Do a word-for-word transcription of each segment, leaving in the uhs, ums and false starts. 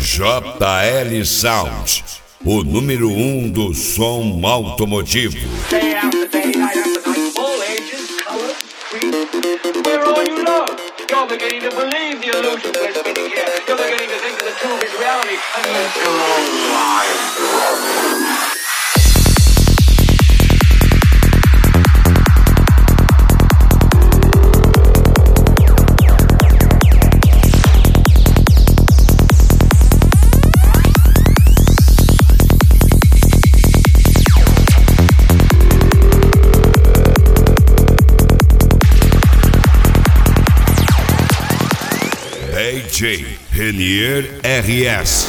J L Sound, o número um do som automotivo. Day after day, night after night, all ages, colors, creeds, we're all you know. You're beginning to believe the illusion we're spinning here. You're beginning to think that the truth is reality, and it's your own life. D J Renier R S.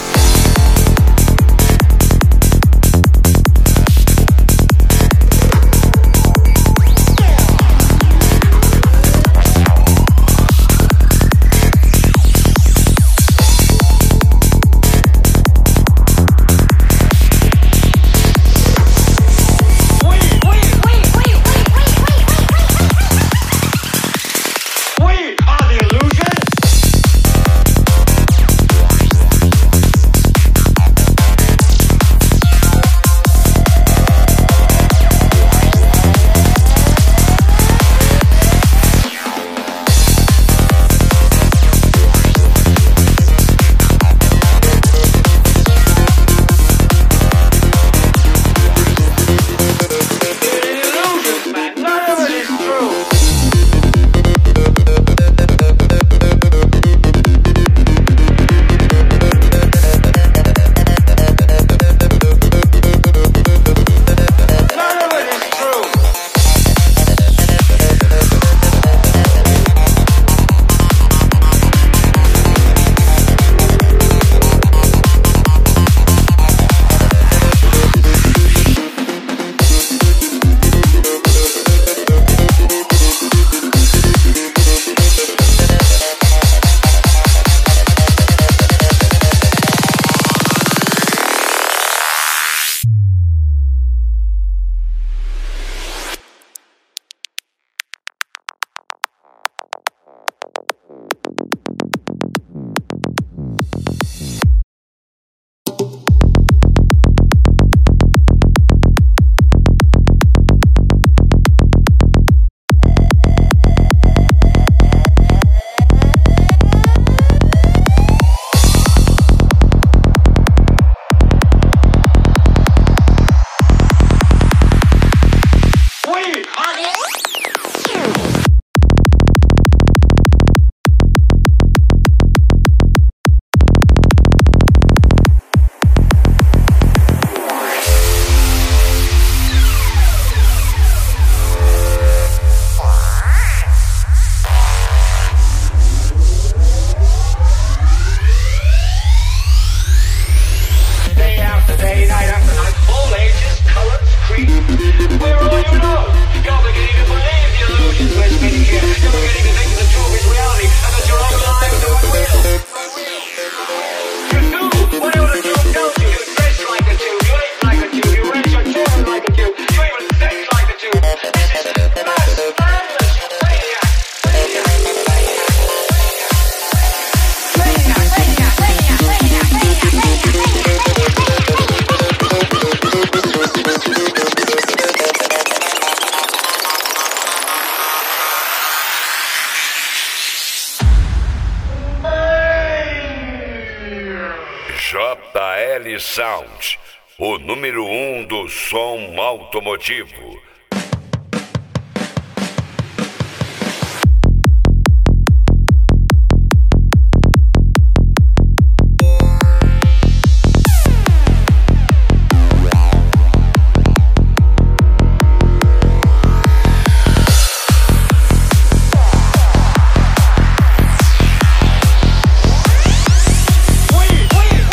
J L Sound, o número um do som automotivo.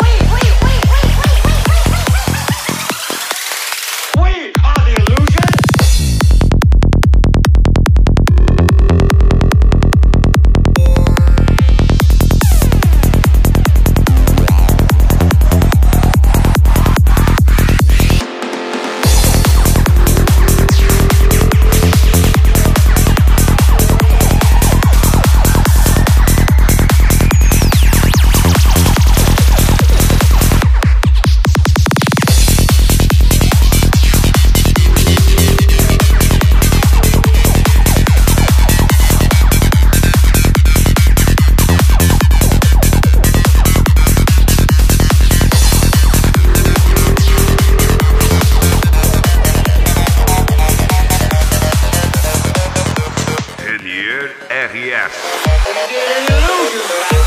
We are the illusion. Podcast. An illusion.